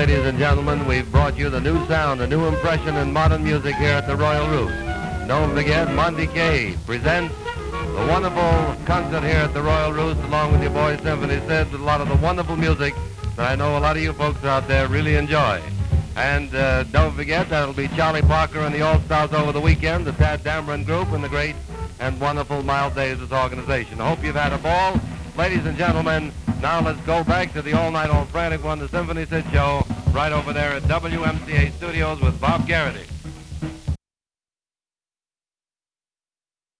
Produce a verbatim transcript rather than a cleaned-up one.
ladies and gentlemen, we've brought you the new sound, a new impression in modern music here at the Royal Roost. Don't forget, Monty Kaye presents the wonderful concert here at the Royal Roost, along with your boy Symphony Sid, with a lot of the wonderful music that I know a lot of you folks out there really enjoy. And uh, don't forget, that'll be Charlie Parker and the All-Stars over the weekend, the Tad Dameron Group, and the great and wonderful Miles Davis organization. I hope you've had a ball. Ladies and gentlemen, now let's go back to the all-night, all-frantic one, the Symphony Sid Show, right over there at W M C A Studios with Bob Garrity.